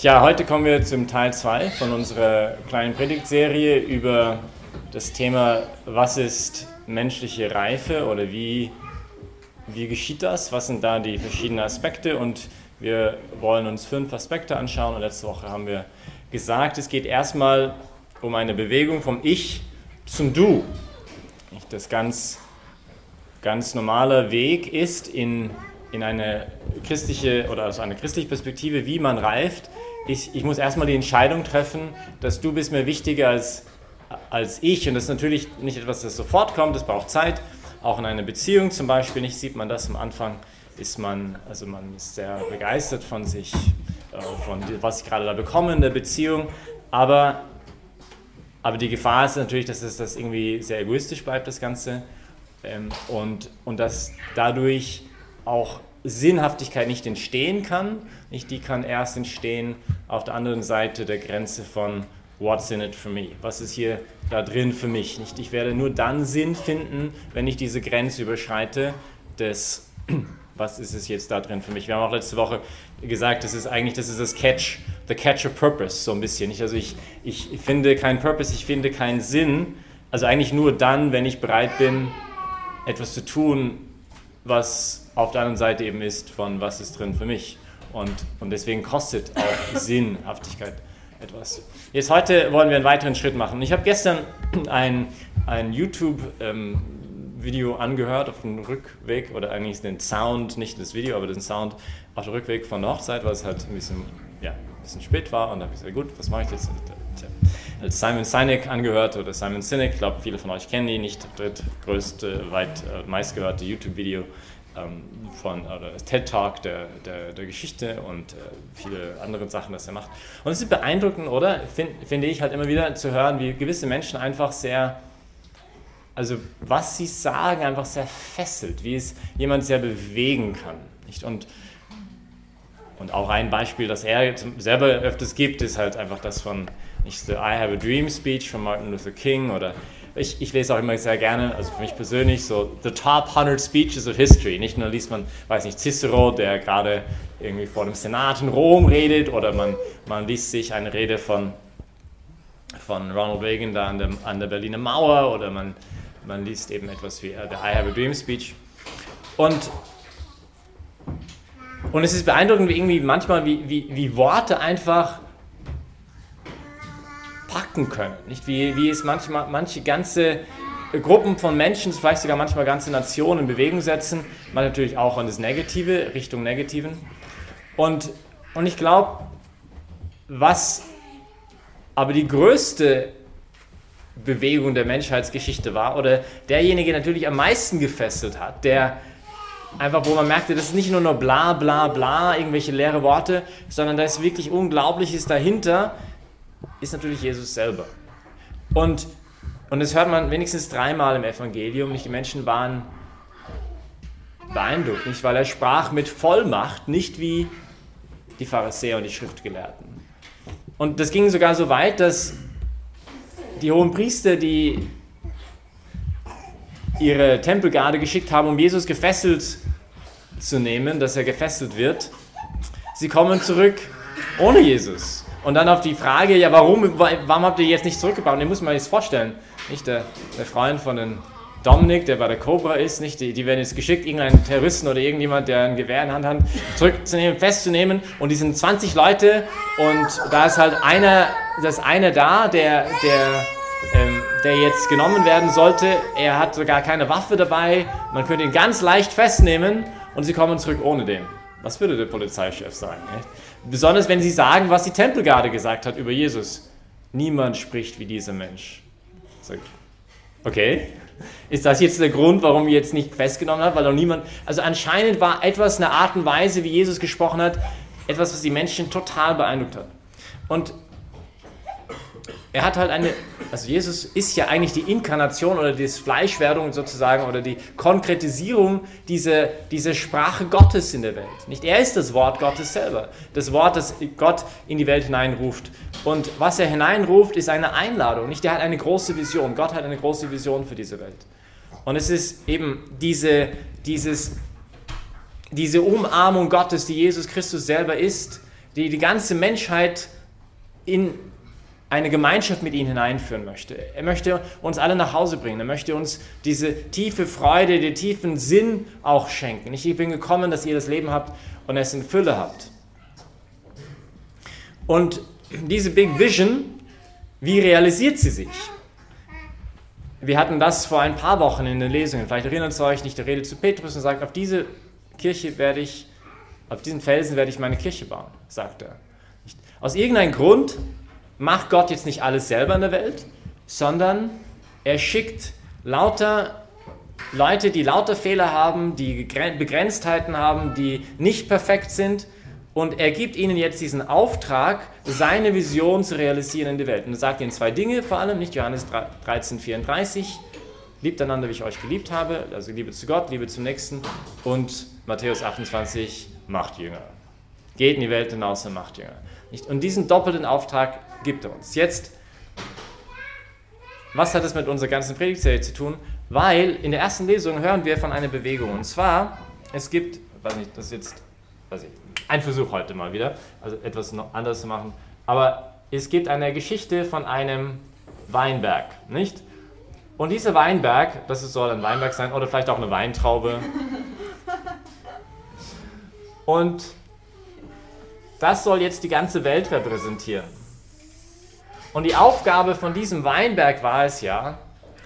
Tja, heute kommen wir zum Teil 2 von unserer kleinen Predigtserie über das Thema, was ist menschliche Reife oder wie geschieht das, was sind da die verschiedenen Aspekte, und wir wollen uns 5 Aspekte anschauen, und letzte Woche haben wir gesagt, es geht erstmal um eine Bewegung vom Ich zum Du. Das ganz normaler Weg ist in eine christliche oder aus einer christlichen Perspektive, wie man reift. Ich muss erstmal die Entscheidung treffen, dass du bist mir wichtiger als ich, und das ist natürlich nicht etwas, das sofort kommt, das braucht Zeit. Auch in einer Beziehung zum Beispiel, nicht sieht man das am Anfang, man ist sehr begeistert von sich, von was ich gerade da bekomme in der Beziehung, aber die Gefahr ist natürlich, dass das irgendwie sehr egoistisch bleibt, das Ganze, und dass dadurch auch Sinnhaftigkeit nicht entstehen kann. Die kann erst entstehen auf der anderen Seite der Grenze von What's in it for me? Was ist hier da drin für mich? Ich werde nur dann Sinn finden, wenn ich diese Grenze überschreite, was ist es jetzt da drin für mich? Wir haben auch letzte Woche gesagt, das ist das the catch of purpose, so ein bisschen. Also ich finde keinen Purpose, ich finde keinen Sinn, also eigentlich nur dann, wenn ich bereit bin, etwas zu tun, was auf der anderen Seite eben ist von was ist drin für mich. Und deswegen kostet auch Sinnhaftigkeit etwas. Jetzt heute wollen wir einen weiteren Schritt machen. Ich habe gestern ein YouTube-Video angehört auf dem Rückweg, oder eigentlich den Sound, nicht das Video, aber den Sound auf dem Rückweg von der Hochzeit, weil es halt ein bisschen spät war, und da habe ich gesagt, gut, was mache ich jetzt? Als Simon Sinek angehört, oder Simon Sinek, ich glaube, viele von euch kennen ihn, nicht drittgrößte, meistgehörte YouTube-Video oder TED Talk der Geschichte und viele andere Sachen, das er macht. Und es ist beeindruckend, oder? Finde ich halt immer wieder zu hören, wie gewisse Menschen einfach was sie sagen, einfach sehr fesselt, wie es jemand sehr bewegen kann. Nicht? Und auch ein Beispiel, das er selber öfters gibt, ist halt einfach das von I Have a Dream Speech von Martin Luther King, oder ich lese auch immer sehr gerne, also für mich persönlich, so The Top 100 Speeches of History. Nicht nur liest man, Cicero, der gerade irgendwie vor dem Senat in Rom redet, oder man liest sich eine Rede von Ronald Reagan da an der Berliner Mauer, oder man liest eben etwas wie The I Have a Dream Speech. Und es ist beeindruckend, wie Worte einfach packen können. Nicht? Wie es manche ganze Gruppen von Menschen, vielleicht sogar manchmal ganze Nationen in Bewegung setzen, man natürlich auch an das Negative, Richtung Negativen. Und ich glaube, was aber die größte Bewegung der Menschheitsgeschichte war, oder derjenige natürlich am meisten gefesselt hat, der einfach, wo man merkte, das ist nicht nur bla bla bla, irgendwelche leere Worte, sondern da ist wirklich Unglaubliches dahinter, ist natürlich Jesus selber. Und das hört man wenigstens 3-mal im Evangelium. Nicht? Die Menschen waren beeindruckt, nicht, weil er sprach mit Vollmacht, nicht wie die Pharisäer und die Schriftgelehrten. Und das ging sogar so weit, dass die Hohenpriester, die ihre Tempelgarde geschickt haben, um Jesus gefesselt zu nehmen, dass er gefesselt wird, sie kommen zurück ohne Jesus. Und dann auf die Frage, warum habt ihr jetzt nicht zurückgebracht? Und den muss man sich vorstellen. Nicht der Freund von den Dominik, der bei der Cobra ist, nicht die werden jetzt geschickt, irgendeinen Terroristen oder irgendjemand, der ein Gewehr in der Hand hat, zurückzunehmen, festzunehmen. Und die sind 20 Leute, und da ist halt einer da, der jetzt genommen werden sollte. Er hat sogar keine Waffe dabei. Man könnte ihn ganz leicht festnehmen, und sie kommen zurück ohne den. Was würde der Polizeichef sagen? Nicht? Besonders wenn sie sagen, was die Tempelgarde gesagt hat über Jesus. Niemand spricht wie dieser Mensch. Okay, ist das jetzt der Grund, warum ihr jetzt nicht festgenommen habt? Weil noch niemand. Also anscheinend war etwas eine Art und Weise, wie Jesus gesprochen hat, etwas, was die Menschen total beeindruckt hat. Und er hat halt Jesus ist ja eigentlich die Inkarnation oder die Fleischwerdung sozusagen, oder die Konkretisierung dieser Sprache Gottes in der Welt. Nicht? Er ist das Wort Gottes selber. Das Wort, das Gott in die Welt hineinruft. Und was er hineinruft, ist eine Einladung. Nicht? Er hat eine große Vision. Gott hat eine große Vision für diese Welt. Und es ist eben diese Umarmung Gottes, die Jesus Christus selber ist, die ganze Menschheit in eine Gemeinschaft mit ihm hineinführen möchte. Er möchte uns alle nach Hause bringen. Er möchte uns diese tiefe Freude, den tiefen Sinn auch schenken. Ich bin gekommen, dass ihr das Leben habt und es in Fülle habt. Und diese Big Vision, wie realisiert sie sich? Wir hatten das vor ein paar Wochen in den Lesungen. Vielleicht erinnert ihr euch nicht, der redet zu Petrus und sagt, auf diesen Felsen werde ich meine Kirche bauen, sagt er. Aus irgendeinem Grund macht Gott jetzt nicht alles selber in der Welt, sondern er schickt lauter Leute, die lauter Fehler haben, die Begrenztheiten haben, die nicht perfekt sind, und er gibt ihnen jetzt diesen Auftrag, seine Vision zu realisieren in der Welt. Und er sagt ihnen 2 Dinge vor allem, nicht Johannes 13,34, liebt einander, wie ich euch geliebt habe, also Liebe zu Gott, Liebe zum Nächsten, und Matthäus 28, macht Jünger. Geht in die Welt hinaus und macht Jünger. Und diesen doppelten Auftrag gibt er uns. Jetzt, was hat es mit unserer ganzen Predigtserie zu tun? Weil in der ersten Lesung hören wir von einer Bewegung. Und zwar, es gibt, ein Versuch heute mal wieder, also etwas noch anderes zu machen, aber es gibt eine Geschichte von einem Weinberg, nicht? Und dieser Weinberg, soll ein Weinberg sein oder vielleicht auch eine Weintraube. Und das soll jetzt die ganze Welt repräsentieren. Und die Aufgabe von diesem Weinberg war es ja,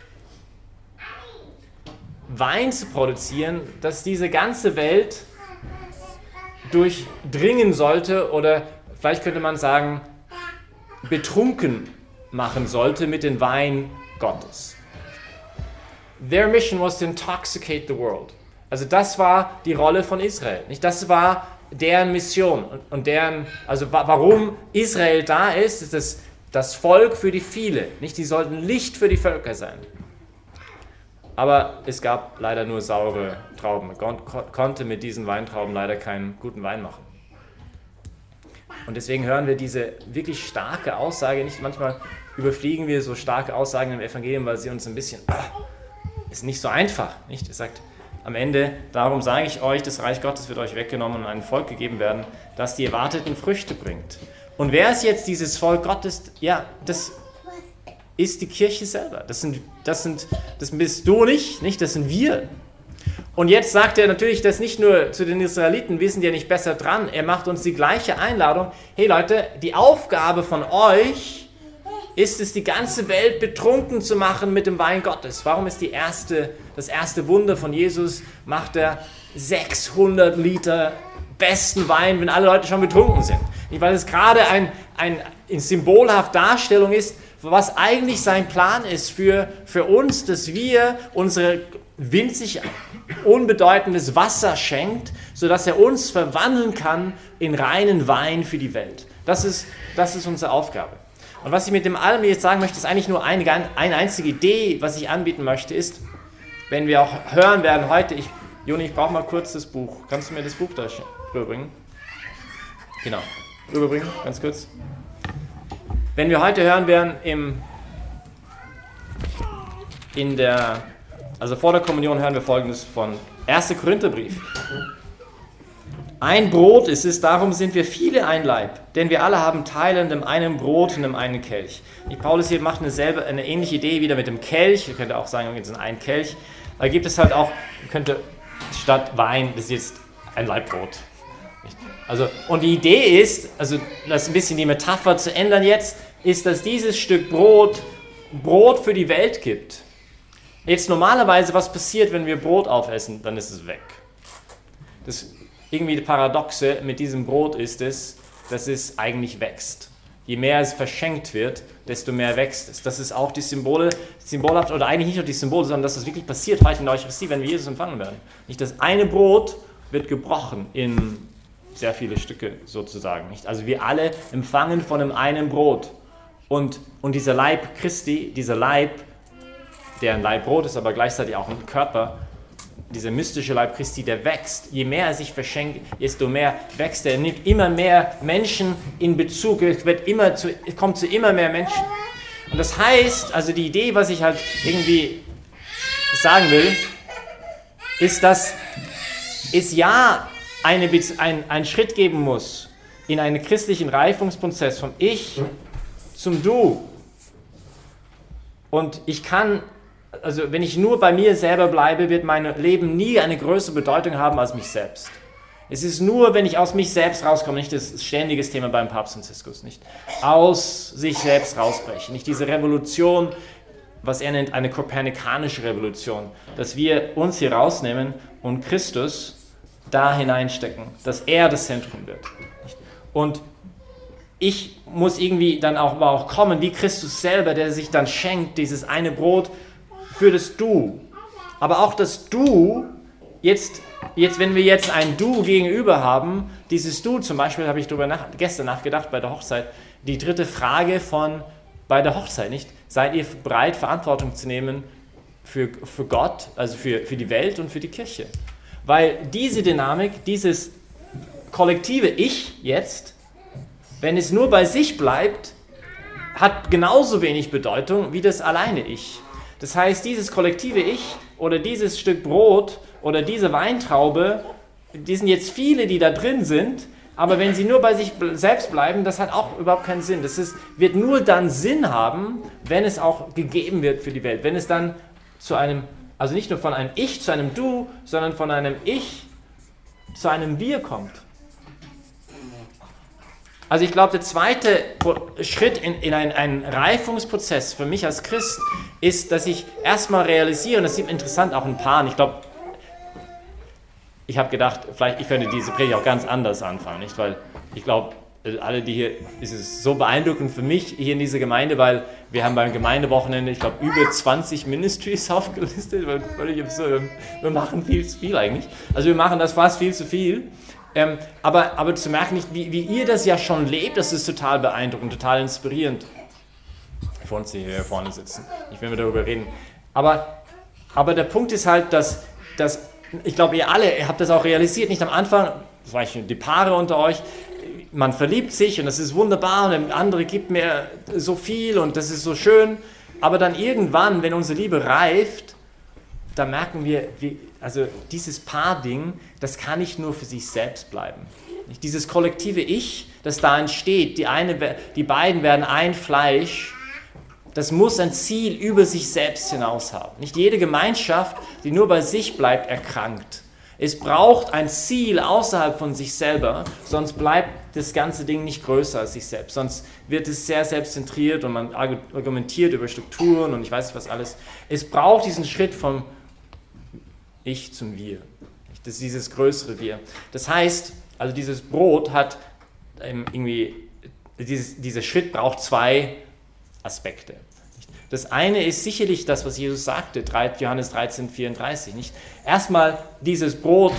Wein zu produzieren, dass diese ganze Welt durchdringen sollte oder vielleicht könnte man sagen, betrunken machen sollte mit dem Wein Gottes. Their mission was to intoxicate the world. Also das war die Rolle von Israel. Nicht? Das war deren Mission und warum Israel da ist das Volk für die viele. Nicht? Die sollten Licht für die Völker sein. Aber es gab leider nur saure Trauben. Gott konnte mit diesen Weintrauben leider keinen guten Wein machen. Und deswegen hören wir diese wirklich starke Aussage nicht. Manchmal überfliegen wir so starke Aussagen im Evangelium, weil sie uns ein bisschen, ist nicht so einfach. Nicht? Es sagt am Ende, darum sage ich euch, das Reich Gottes wird euch weggenommen und einem Volk gegeben werden, das die erwarteten Früchte bringt. Und wer ist jetzt dieses Volk Gottes? Ja, das ist die Kirche selber. Das bist du nicht, das sind wir. Und jetzt sagt er natürlich das nicht nur zu den Israeliten, wir sind ja nicht besser dran, er macht uns die gleiche Einladung. Hey Leute, die Aufgabe von euch ist es, die ganze Welt betrunken zu machen mit dem Wein Gottes. Warum ist das erste Wunder von Jesus, macht er 600 Liter besten Wein, wenn alle Leute schon betrunken sind. Weil es gerade eine symbolhafte Darstellung ist, was eigentlich sein Plan ist für uns, dass wir unsere winzig unbedeutendes Wasser schenkt, sodass er uns verwandeln kann in reinen Wein für die Welt. Das ist unsere Aufgabe. Und was ich mit dem allem jetzt sagen möchte, ist eigentlich nur eine einzige Idee, was ich anbieten möchte, ist, wenn wir auch hören werden heute, Joni, ich brauche mal kurz das Buch. Kannst du mir das Buch da rüberbringen? Genau, rüberbringen, ganz kurz. Wenn wir heute hören werden, vor der Kommunion hören wir Folgendes von 1. Korintherbrief. Ein Brot ist es, darum sind wir viele ein Leib, denn wir alle haben Teil an dem einen Brot und dem einen Kelch. Paulus hier macht eine ähnliche Idee wieder mit dem Kelch, ihr könnt auch sagen, es ist ein Kelch. Da gibt es halt auch, statt Wein, das ist jetzt ein Laib Brot. Und die Idee ist, also das ist ein bisschen die Metapher zu ändern jetzt, ist, dass dieses Stück Brot für die Welt gibt. Jetzt normalerweise, was passiert, wenn wir Brot aufessen, dann ist es weg. Das irgendwie Paradoxe mit diesem Brot ist es, dass es eigentlich wächst. Je mehr es verschenkt wird, desto mehr wächst es. Das ist auch die symbolhaft, oder eigentlich nicht nur die Symbole, sondern dass das wirklich passiert heute in der Eucharistie, wenn wir Jesus empfangen werden. Nicht das eine Brot wird gebrochen in sehr viele Stücke sozusagen. Nicht? Also wir alle empfangen von dem einen Brot. Und dieser Leib Christi, dieser Leib, der ein Leib Brot ist, aber gleichzeitig auch ein Körper, dieser mystische Leib Christi, der wächst. Je mehr er sich verschenkt, desto mehr wächst er. Er nimmt immer mehr Menschen in Bezug, es kommt zu immer mehr Menschen. Und das heißt, also die Idee, was ich halt irgendwie sagen will, ist, dass es ja einen Schritt geben muss in einen christlichen Reifungsprozess vom Ich zum Du. Und ich kann, also wenn ich nur bei mir selber bleibe, wird mein Leben nie eine größere Bedeutung haben als mich selbst. Es ist nur, wenn ich aus mich selbst rauskomme, nicht das ständiges Thema beim Papst Franziskus, nicht aus sich selbst rausbrechen, nicht diese Revolution, was er nennt eine kopernikanische Revolution, dass wir uns hier rausnehmen und Christus da hineinstecken, dass er das Zentrum wird. Und ich muss irgendwie dann auch kommen, wie Christus selber, der sich dann schenkt, dieses eine Brot für das Du. Aber auch das Du, jetzt wenn wir jetzt ein Du gegenüber haben, dieses Du zum Beispiel, habe ich gestern nachgedacht bei der Hochzeit, die dritte Frage bei der Hochzeit, nicht? Seid ihr bereit, Verantwortung zu nehmen für Gott, also für die Welt und für die Kirche? Weil diese Dynamik, dieses kollektive Ich jetzt, wenn es nur bei sich bleibt, hat genauso wenig Bedeutung wie das alleine Ich. Das heißt, dieses kollektive Ich oder dieses Stück Brot oder diese Weintraube, die sind jetzt viele, die da drin sind, aber wenn sie nur bei sich selbst bleiben, das hat auch überhaupt keinen Sinn. Wird nur dann Sinn haben, wenn es auch gegeben wird für die Welt. Wenn es dann zu einem, also nicht nur von einem Ich zu einem Du, sondern von einem Ich zu einem Wir kommt. Also ich glaube, der zweite Schritt in einen Reifungsprozess für mich als Christ ist, dass ich erstmal realisiere, und das ist interessant auch in Paaren, ich glaube, ich habe gedacht, vielleicht ich könnte diese Predigt auch ganz anders anfangen, nicht? Weil ich glaube, alle, die hier, ist es so beeindruckend für mich hier in dieser Gemeinde, weil wir haben beim Gemeindewochenende, ich glaube, über 20 Ministries aufgelistet, völlig absurd. Wir machen viel zu viel eigentlich. Also wir machen das fast viel zu viel. Aber zu merken, nicht, wie ihr das ja schon lebt, das ist total beeindruckend, total inspirierend. Vor uns, die hier vorne sitzen. Ich will mir darüber reden. Aber der Punkt ist halt, dass ich glaube, ihr habt das auch realisiert, nicht am Anfang, vielleicht die Paare unter euch, man verliebt sich und das ist wunderbar und der andere gibt mir so viel und das ist so schön. Aber dann irgendwann, wenn unsere Liebe reift, da merken wir, also dieses Paar-Ding, das kann nicht nur für sich selbst bleiben. Dieses kollektive Ich, das da entsteht, die beiden werden ein Fleisch, das muss ein Ziel über sich selbst hinaus haben. Nicht jede Gemeinschaft, die nur bei sich bleibt, erkrankt. Es braucht ein Ziel außerhalb von sich selber, sonst bleibt das ganze Ding nicht größer als sich selbst. Sonst wird es sehr selbstzentriert und man argumentiert über Strukturen und ich weiß nicht was alles. Es braucht diesen Schritt vom Ich zum Wir. Das ist dieses größere Wir. Das heißt, also dieses Brot hat irgendwie, dieser Schritt braucht zwei Aspekte. Das eine ist sicherlich das, was Jesus sagte, Johannes 13,34. Nicht? Erstmal, dieses Brot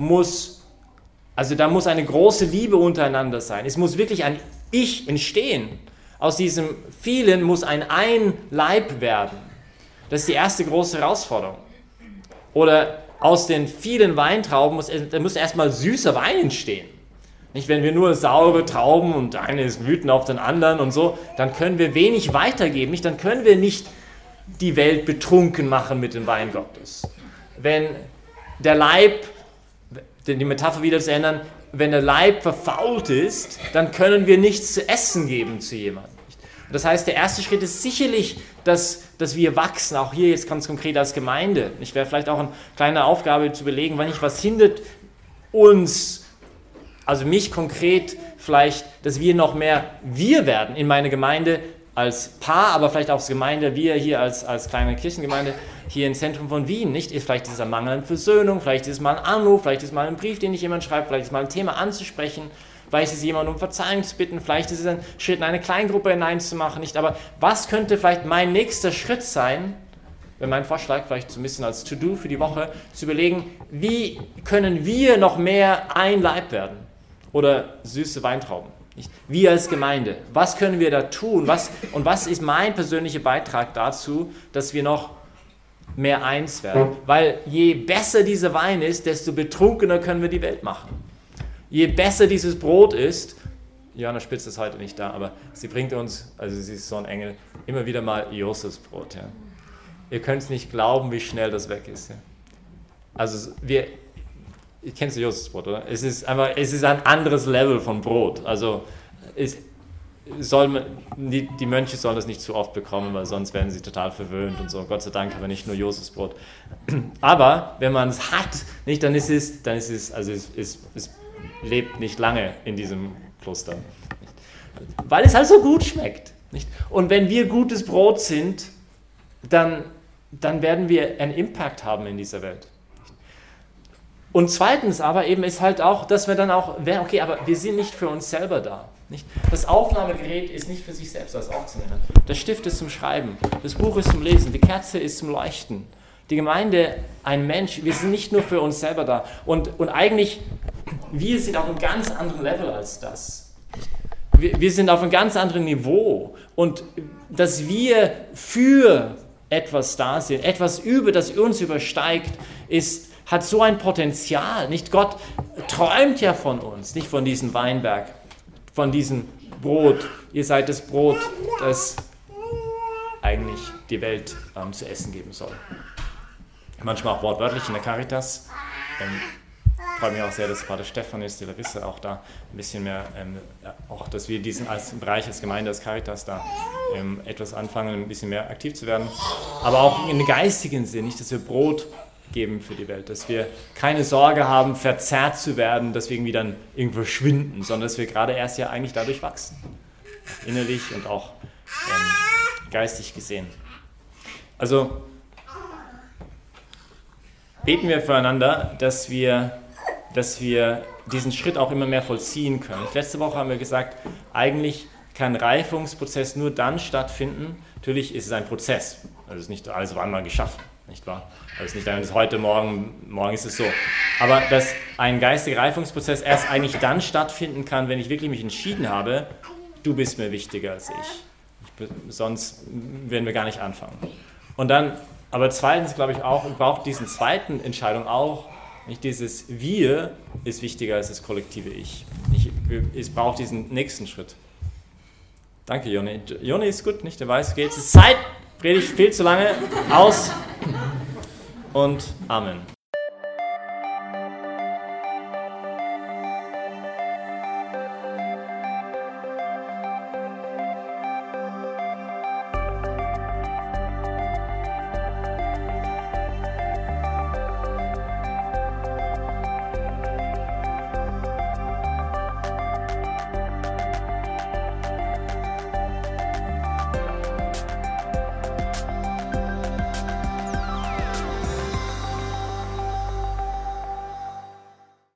da muss eine große Liebe untereinander sein. Es muss wirklich ein Ich entstehen. Aus diesem vielen muss ein Leib werden. Das ist die erste große Herausforderung. Oder aus den vielen Weintrauben muss erstmal süßer Wein entstehen. Nicht, wenn wir nur saure Trauben und der eine ist wütend auf den anderen und so, dann können wir wenig weitergeben. Nicht? Dann können wir nicht die Welt betrunken machen mit dem Wein Gottes. Wenn der Leib, die Metapher wieder zu ändern, wenn der Leib verfault ist, dann können wir nichts zu essen geben zu jemandem. Das heißt, der erste Schritt ist sicherlich, dass wir wachsen, auch hier jetzt ganz konkret als Gemeinde. Ich wäre vielleicht auch eine kleine Aufgabe zu überlegen, was hindert uns, also mich konkret vielleicht, dass wir noch mehr wir werden in meiner Gemeinde als Paar, aber vielleicht auch als Gemeinde, wir hier als kleine Kirchengemeinde hier im Zentrum von Wien, nicht? Vielleicht ist es ein Mangel an Versöhnung, vielleicht ist es mal ein Anruf, vielleicht ist es mal ein Brief, den ich jemand schreibt, vielleicht ist es mal ein Thema anzusprechen, vielleicht ist es jemand um Verzeihung zu bitten, vielleicht ist es ein Schritt in eine Kleingruppe hineinzumachen, nicht? Aber was könnte vielleicht mein nächster Schritt sein, wenn mein Vorschlag vielleicht so ein bisschen als To-Do für die Woche, zu überlegen, wie können wir noch mehr ein Leib werden? Oder süße Weintrauben. Nicht? Wir als Gemeinde, was können wir da tun? Was ist mein persönlicher Beitrag dazu, dass wir noch mehr eins werden? Weil je besser dieser Wein ist, desto betrunkener können wir die Welt machen. Je besser dieses Brot ist, Johanna Spitz ist heute nicht da, aber sie bringt uns, also sie ist so ein Engel, immer wieder mal Josefsbrot. Ja. Ihr könnt es nicht glauben, wie schnell das weg ist. Ja. Also kennst du Josefsbrot, oder? Es ist ein anderes Level von Brot. Also die Mönche sollen das nicht zu oft bekommen, weil sonst werden sie total verwöhnt und so. Gott sei Dank haben wir nicht nur Josefsbrot. Aber wenn man es hat, nicht, dann ist es lebt nicht lange in diesem Kloster. Weil es halt so gut schmeckt. Nicht? Und wenn wir gutes Brot sind, dann werden wir einen Impact haben in dieser Welt. Und zweitens aber eben ist halt auch, dass wir dann auch, okay, aber wir sind nicht für uns selber da. Nicht? Das Aufnahmegerät ist nicht für sich selbst als aufzunehmen. Der Stift ist zum Schreiben, das Buch ist zum Lesen, die Kerze ist zum Leuchten. Die Gemeinde, ein Mensch, wir sind nicht nur für uns selber da. Und eigentlich, wir sind auf einem ganz anderen Level als das. Wir sind auf einem ganz anderen Niveau. Und dass wir für etwas da sind, etwas das uns übersteigt, hat so ein Potenzial. Nicht? Gott träumt ja von uns, nicht von diesem Weinberg, von diesem Brot. Ihr seid das Brot, das eigentlich die Welt zu essen geben soll. Manchmal auch wortwörtlich in der Caritas. Ich freue mich auch sehr, dass Pater Stefan ist, die Larissa auch da ein bisschen mehr, auch dass wir diesen Bereich als Gemeinde, als Caritas da etwas anfangen, ein bisschen mehr aktiv zu werden. Aber auch in geistigen Sinn, nicht, dass wir Brot geben für die Welt, dass wir keine Sorge haben, verzerrt zu werden, dass wir irgendwie dann irgendwo schwinden, sondern dass wir gerade erst ja eigentlich dadurch wachsen. Innerlich und auch geistig gesehen. Also beten wir füreinander, dass wir diesen Schritt auch immer mehr vollziehen können. Letzte Woche haben wir gesagt, eigentlich kann Reifungsprozess nur dann stattfinden. Natürlich ist es ein Prozess. Also es ist nicht alles auf einmal geschaffen, nicht wahr? Also es ist nicht das heute, morgen ist es so. Aber dass ein geistiger Reifungsprozess erst eigentlich dann stattfinden kann, wenn ich wirklich mich entschieden habe, du bist mir wichtiger als ich. Sonst werden wir gar nicht anfangen. Und dann, aber zweitens glaube ich auch, braucht diesen zweiten Entscheidung auch, nicht dieses Wir ist wichtiger als das kollektive Ich. Es braucht diesen nächsten Schritt. Danke, Joni. Joni ist gut, nicht? Der weiß, geht's. Zeit, Predigt viel zu lange. Aus und Amen.